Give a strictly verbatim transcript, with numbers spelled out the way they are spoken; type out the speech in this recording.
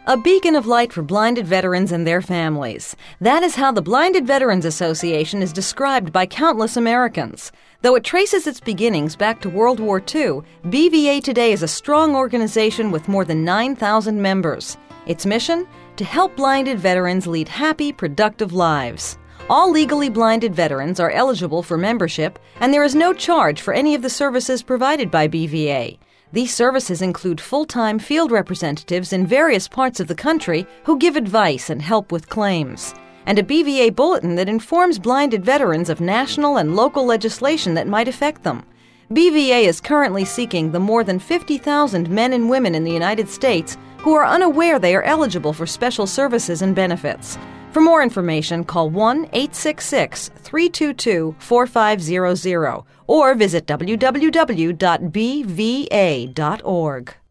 A beacon of light for blinded veterans and their families. That is how the Blinded Veterans Association is described by countless Americans. Though it traces its beginnings back to World War Two, B V A today is a strong organization with more than nine thousand members. Its mission? To help blinded veterans lead happy, productive lives. All legally blinded veterans are eligible for membership, and there is no charge for any of the services provided by B V A. These services include full-time field representatives in various parts of the country who give advice and help with claims, and a B V A bulletin that informs blinded veterans of national and local legislation that might affect them. B V A is currently seeking the more than fifty thousand men and women in the United States who are unaware they are eligible for special services and benefits. For more information, call one eight six six, three two two, four five zero zero or visit w w w dot b v a dot org.